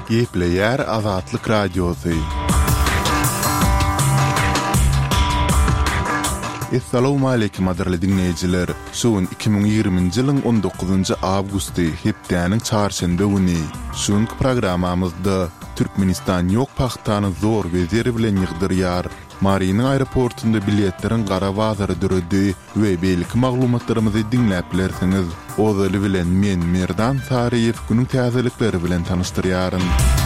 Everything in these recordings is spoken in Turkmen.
Gepleyer Azatlyk Radiosu. Assalamu alaykum adirli dinleyijiler. Şuun 2020-nji ýylyň 19-njy awgusty hepdäniň çarşamba güni. Şuňky programamyzda Türkmenistan ýok paxtany zor wezeri bilen ýygdyrýar. Marinin aeroportunda biletlerin qara bazary düredi we belki maglumatlarymyzy dinläp bilersiňiz. Ozaly bilen men Merdan Sariýew günüň täzelikleri bilen tanıştyrýaryn.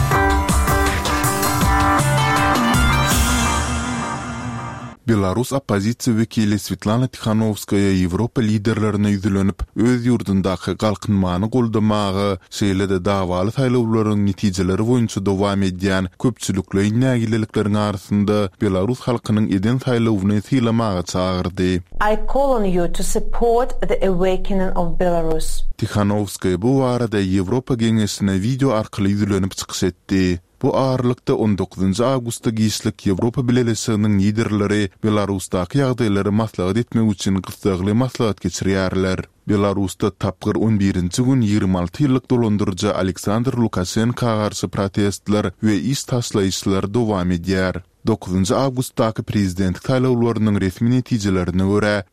Belarus opozisiýa wekili Svetlana Tikhanovskaya Ýewropa liderlerine ýüzlenip öz ýurdundaky galkynmany goldamagy, şeýle-de dawaly saýlawlaryň netijeleri boýunça dowam edýän köpçülikli nägileliklerin arasynda Belarus halkynyň eden saýlawyny syýlamagy çagyrdy. I call on you to support the awakening of Belarus. Tikhanovskaya bu arada Ýewropa Geňeşine video arkaly ýüzlenip çykyş etdi. Bu ağırlıkta 19 Ağustos'ta Giýişlik Ýewropa Birleşiginiň liderleri Belarusdaky ýagdaýlary maslahat etmek üçin gysgaly maslahat geçirýärler. Belarusda tapgyr 11-nji gün 26 ýyllyk dolandyrjy Aleksandr Lukashenka garşy protestler we iş taşlaýyşlar dowam edýär. 9 Ağustosdaky prezidentlik saýlawlarynyň resmi netijelerine görä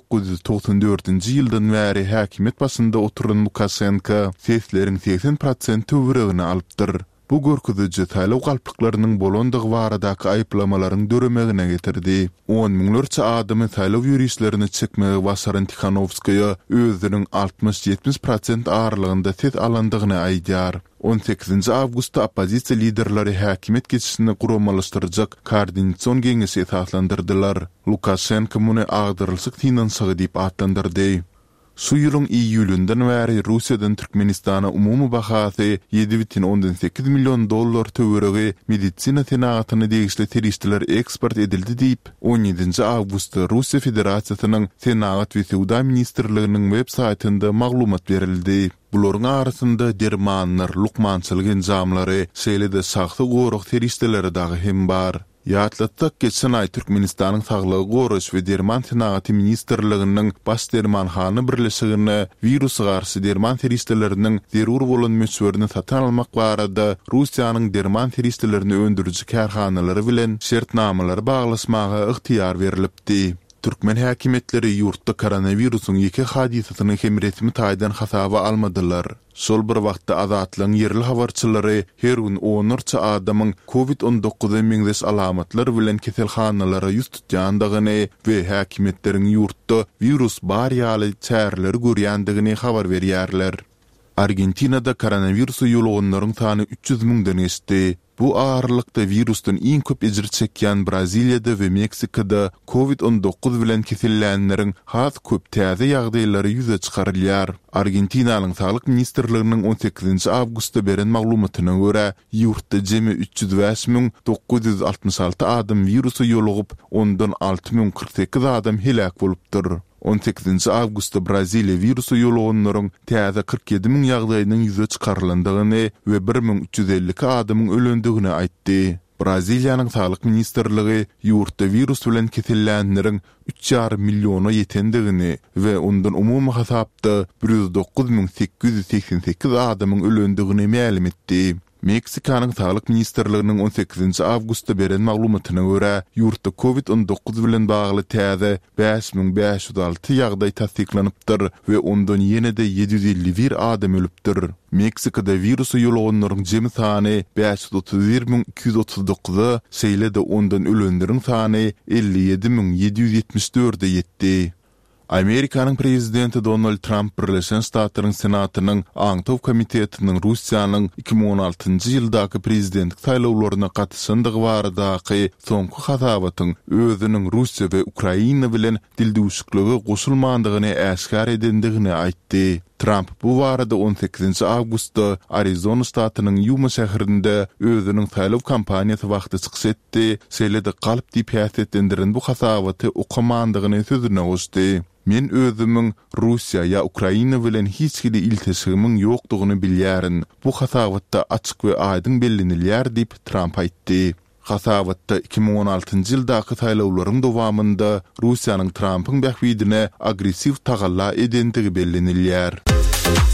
1994-nji ýyldan bäri häkimet başynda oturan Lukashenka sesleriň 80% töweregini alypdyr. Bu görküzüji saýlaw galplyklarynyň bolandygy baradaky aýplamalaryň döremegine getirdi. 10 miňlerçe adamy saýlaw ýürüýüşlerini çekmegi başaran Tikhanovskaya özüniň 60-70% ağırlygynda ses alandygyny aýdýar. 18 Ağustosda opozisiýa liderleri häkimet geçişini guramalaşdyrjak koordinasiýon geňeşi esaslandyrdylar. Lukashenko muny agdyrylsyk finansiýa diýip atlandyrdy. Şu ýylyň iýulinden bäri Russiýadan Türkmenistana umumy bahasy 7,8 milyon dollar töweregi medisina senatyny degişli terişdiler eksport edildi diýip 17 Ağustosda Russiýa Federasiýasynyň Senat we Sowda ministrliginiň web saýtynda maglumat berildi. Buların arasında dermanlar, lukmançylyk enjamlary, şeýle-de saxta goruk terişdileri dagy hem bar. Ýatlatsak geçen ay Türkmenistanyň Saglygy goraş we derman senaty ministrliginiň baş dermanhany birleşigine virusy garşy derman terişdileriniň zerur bolan möçberini satan almak barada Russiýanyň derman terişdilerini öndürüjü karhanalary bilen şertnamalary baglaşmagy ygtyýar berilipdi. Türkmen häkimetleri ýurtda koronawirusyň ýeke hadisasyny hem resmi taýdan hasaba almadylar. Şol bir wagtda azatlyň ýerli habarçylary her gün onurça adamyň COVID-19 meňzeş alamatlar bilen keselhanalara ýüz tutýandygyny we häkimetleriň ýurtda virus bar ýaly çäreleri görýändigini habar berýärler. Argentinada koronavirusy ýolganylaryň sany 300 000-den geçdi. Bu ağırlıkta virusdan iň köp ejir çekýän Braziliýada we Meksikada COVID-19 bilen kesellänlerin has köp täze ýagdaýlary ýüze çykarylýar. Argentinalyň Saglyk ministrliginiň 18 Ağustosda beren maglumatyna görä, ýurtda jemi 305.966 adam virusy ýolugyp, ondan 6.048 adam helak bolupdyr. 18 Ağustosda Braziliýa virusy ýolganylaryň täze 47 000 ýagdaýynyň ýüze çykarylandygyny we 1352 adamyň ölendigini aýtdy. Braziliýanyň Saglyk ministrligi ýurtda virus bilen kesellänlerin 3,5 milyona ýetendigini we ondan umumy hasapda 109.888 adamyň ölendigini ma'lum etdi. Meksikanyň Saglyk ministrliginiň 18 Ağustosda beren maglumatyna görä, ýurtda COVID-19 bilen bagly täze 5506 ýagdaý tasdiklanypdyr we ondan ýene-de 751 adam ölüpdir. Meksikada virusy ýolganylaryň jemi sany 531.239, şeýle-de ondan ölenleriň sany 57.774-e ýetdi. Amerikanyň prezidenti Donald Trump Birleşen Ştatlaryň Senatynyň Aňtaw komitetiniň Russiýanyň 2016-njy ýyldaky prezidentlik saýlawlaryna gatnaşandygy baradaky soňky hasabatyň özüniň Russiýa we Ukraina bilen dildüşükligi goşulmandygyny äşkar edendigini aýtdy. Trump bu barada 18 Ağustosda Arizona ştatynyň Yuma şäherinde özüniň saýlaw kampaniýasy wagty çykyş etdi. Şeýle-de galyp diýip häsiýetlendiren bu hasabaty okamandygyny sözüne goşdy. Men özümiň Russiýa ýa Ukraina bilen hiç kili iltişigimiň ýokdugyny bilýärin. Bu hasabatda açyk we aýdyn bellenilýär diýip Trump aýtdy. Hasabatda 2016-njy ýyldaky saýlawlaryň dowamında Russiýanyň Trumpyň bähwidine agressiw tagalla edendigi bellenilýär.